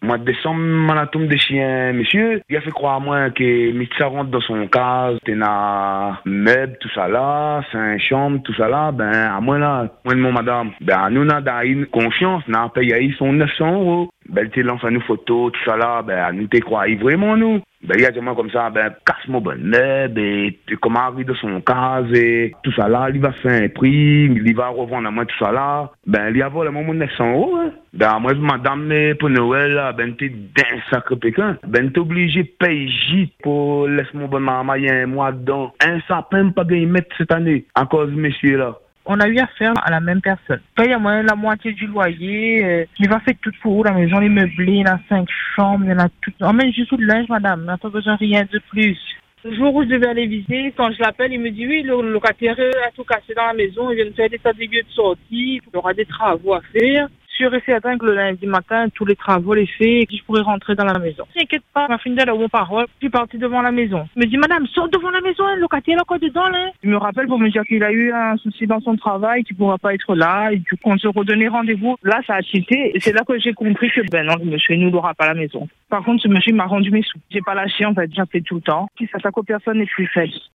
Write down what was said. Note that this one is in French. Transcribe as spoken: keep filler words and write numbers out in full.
Mois de décembre, on a tombé des chiens, monsieur. Il a fait croire à moi que Mitsa rentre dans son cas, t'es na meuble, tout ça là, cinq chambres, tout ça là, ben, à moi là, moi de mon madame, ben, nous, on a une confiance, on a payé son neuf cents euros. Ben, tu lances à nous photos, tout ça là, ben, nous t'es croyez vraiment, nous. Ben, il y a des gens comme ça, ben, casse-moi bon meuble, et comment arrive de son cas, et tout ça là, il va faire un prix, il va revendre à moi tout ça là. Ben, il y a vraiment mon neuf cents euros, hein. Ben, moi, madame, mais pour Noël, là, ben, t'es d'un sacré pékin. Ben, t'es obligé de payer pour laisse-moi bon maman, il y a un mois dedans. Un sapin, pas gagner mettre cette année, à cause de monsieur là. On a eu affaire à la même personne. Paye à moi la moitié du loyer. Euh, il va faire tout pour la maison, les meublés, il y a cinq chambres, il y en a tout. Emmène juste tout le linge, madame. On n'a pas besoin de rien de plus. Le jour où je devais aller visiter, quand je l'appelle, il me dit oui, le locataire a tout cassé dans la maison, il vient de faire des tas de lieux de sortie, il y aura des travaux à faire. Sûr et certain que le lundi matin, tous les travaux les faits et que je pourrais rentrer dans la maison. T'inquiète pas, ma fille de la bonne parole, je suis partie devant la maison. Il me dit, madame, sors devant la maison, le locataire est encore dedans, là. Il me rappelle pour me dire qu'il a eu un souci dans son travail, qu'il ne pourra pas être là, et du coup, on se redonnait rendez-vous. Là, ça a tilté, et c'est là que j'ai compris que, ben non, le monsieur, il n'aura pas la maison. Par contre, ce monsieur m'a rendu mes sous. J'ai pas lâché, en fait, j'ai fait tout le temps. Puis ça, ça que personne n'est plus fait.